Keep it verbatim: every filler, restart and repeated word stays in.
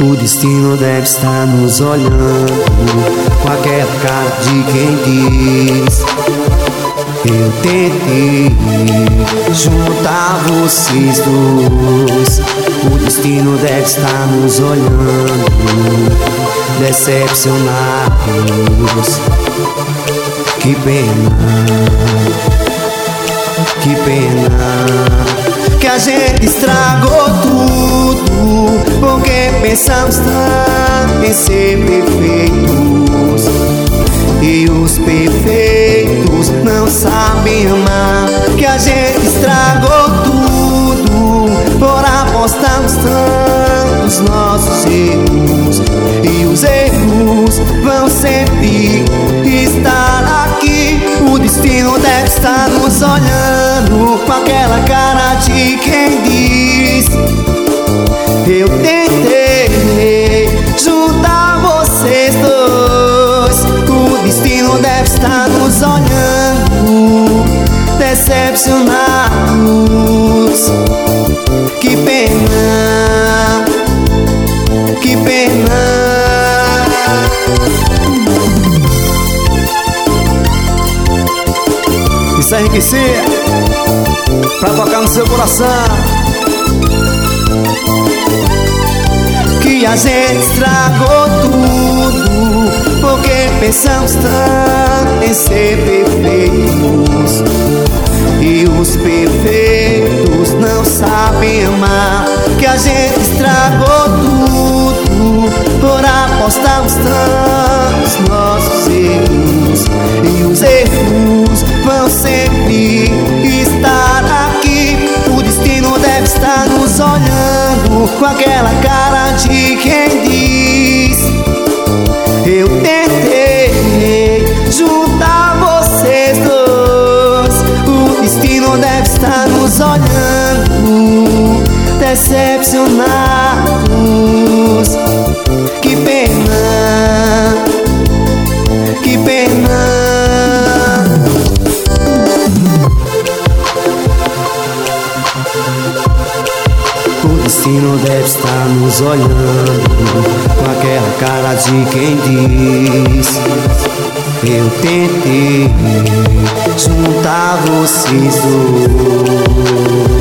O destino deve estar nos olhando com aquela cara de quem diz: eu tentei juntar vocês dois. O destino deve estar nos olhando, decepcionados. Que pena, que pena que a gente estragou tudo, porque pensamos tanto em ser perfeitos, e os perfeitos não sabem amar. Que a gente estragou tudo por apostarmos tanto nos nossos erros, e os erros vão sempre estar aqui. O destino deve estar nos olhando com aquela cara de quem diz: eu tentei juntar vocês dois. O destino deve estar nos olhando, decepcionados. Que pena, que pena. Isso é enriquecer pra tocar no seu coração. Que a gente estragou tudo, porque pensamos tanto em ser perfeitos, e os perfeitos não sabem amar. Que a gente estragou tudo por apostarmos tanto nos nossos erros, e os erros vão sempre estar aqui. O destino deve estar nos olhando com aquela cara de quem diz: eu tentei juntar vocês dois. O destino deve estar nos olhando, decepcionados. Que pena, que pena. O destino deve estar nos olhando com aquela cara de quem diz: eu tentei juntar vocês dois.